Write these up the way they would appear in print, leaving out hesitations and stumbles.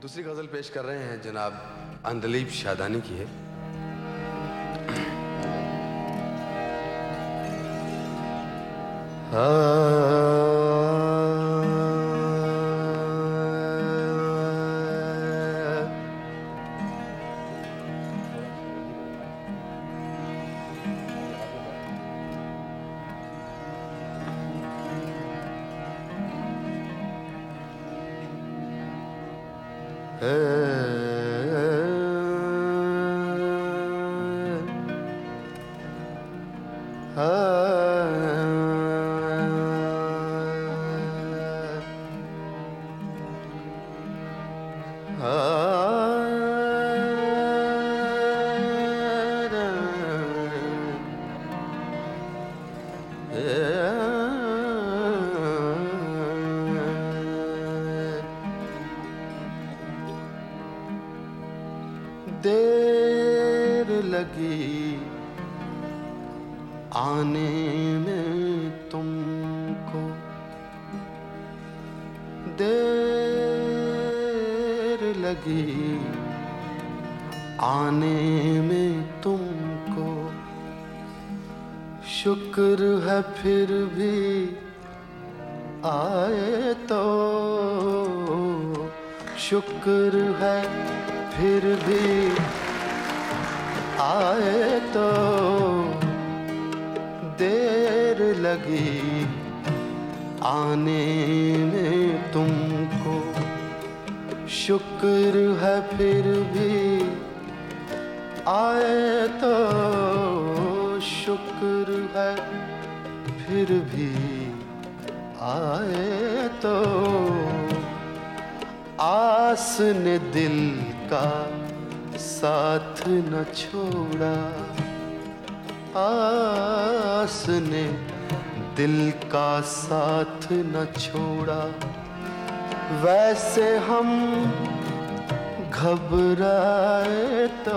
दूसरी गजल पेश कर रहे हैं जनाब अंदलीब शादानी की है। देर लगी आने में तुमको, देर लगी आने में तुमको, शुक्र है फिर भी आए तो, शुक्र है फिर भी आए तो, देर लगी आने में तुमको, शुक्र है फिर भी आए तो, शुक्र है फिर भी आए तो, आस ने दिल का साथ न छोड़ा, आस ने दिल का साथ न छोड़ा, वैसे हम घबराए तो,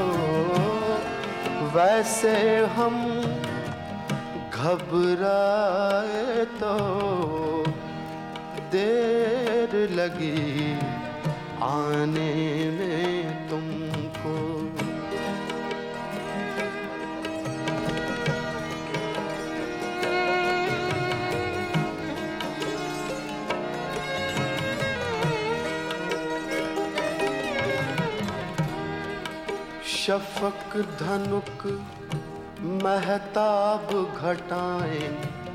वैसे हम घबराए तो, देर लगी आने में तुमको। शफक धनुक महताब घटाएं,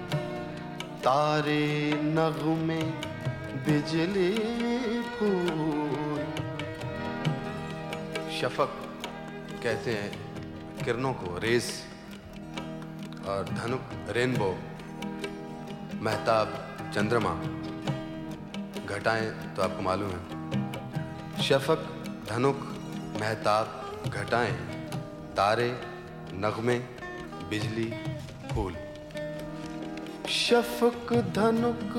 तारे नगमे बिजली फूल। शफक कहते हैं किरणों को, रेस, और धनुक रेनबो, महताब चंद्रमा, घटाएं तो आपको मालूम है। शफक धनुक महताब घटाएं, तारे नगमे बिजली फूल। शफक धनुक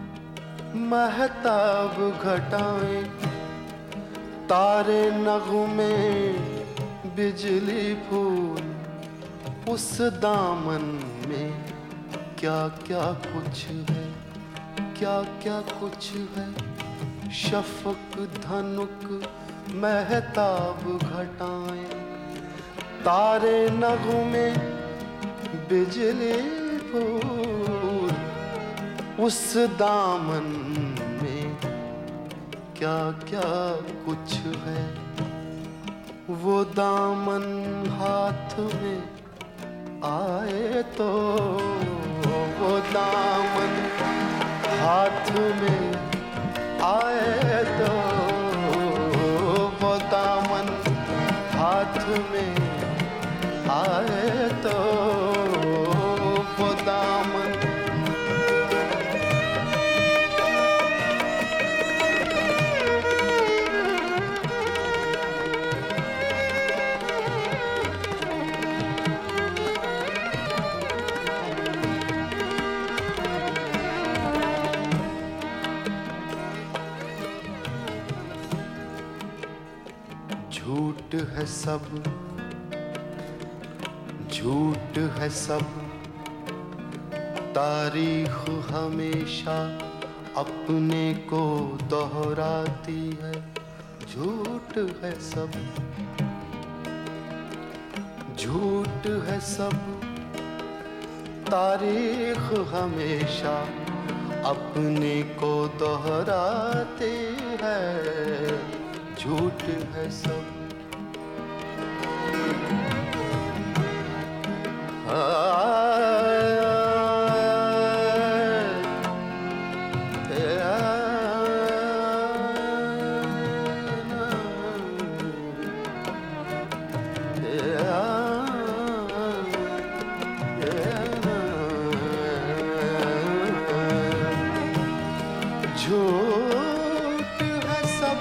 महताब घटाएं, तारे नगमे बिजली फूल। उस दामन में क्या क्या कुछ है, क्या क्या कुछ है। शफक धनुक महताब घटाएं, तारे नगमे बिजली फूल। उस दामन में क्या क्या कुछ है। वो दामन हाथ में आए तो, वो दामन हाथ में आए तो, वो दामन हाथ में आए तो, वो दामन झूठ है सब, झूठ है सब, तारीख हमेशा अपने को दोहराती है। झूठ है सब, झूठ है सब। तारीख हमेशा अपने को दोहराते हैं, झूठ है सब। झूठ है सब,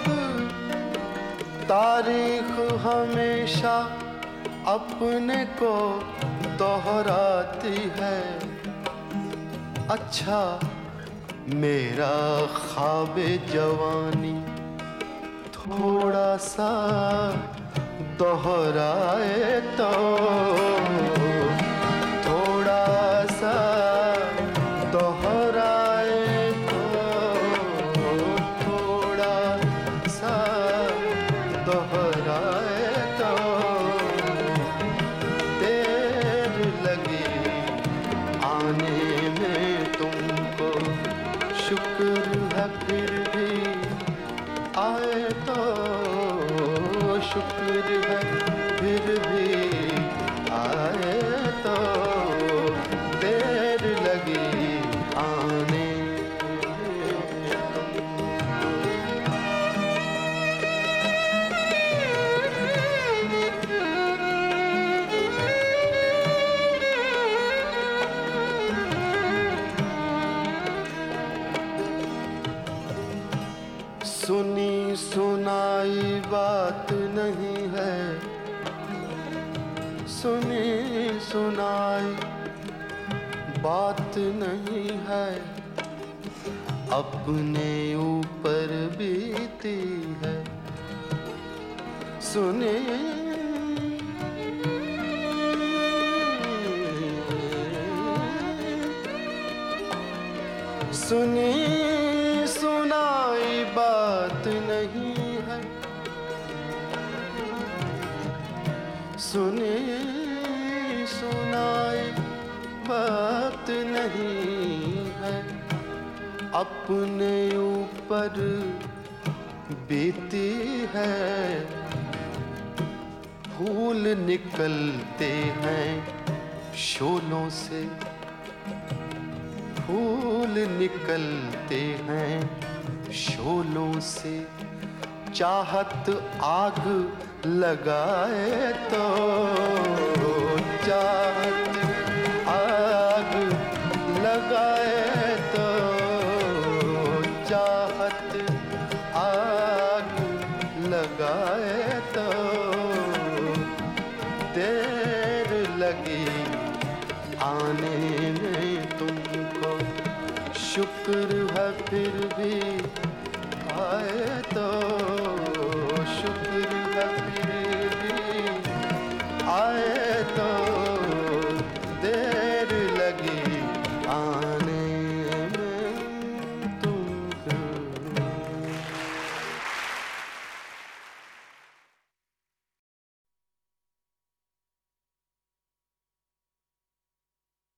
तारीख हमेशा अपने को दोहराती है। अच्छा मेरा ख्वाबे जवानी थोड़ा सा दोहराए तो, थोड़ा सा दोहराए तो, थोड़ा सा दोहराए तो देर लगी आने में तुमको, शुक्र है फिर भी आए तो, शुक्र है फिर भी आए तो देर लगी आने। सुनी सुनाई बात नहीं है, सुनी सुनाई बात नहीं है, अपने ऊपर बीती है। सुनी सुनी सुनाई बात नहीं है, सुनी सुनाई बात नहीं है, अपने ऊपर बीती है। फूल निकलते हैं शोलों से, फूल निकलते हैं शोलों से, चाहत आग लगाए तो, चाहत आग लगाए तो, चाहत आग लगाए तो देर लगी आने में तुमको, शुक्र है फिर भी आए तो, शुक्र है फिर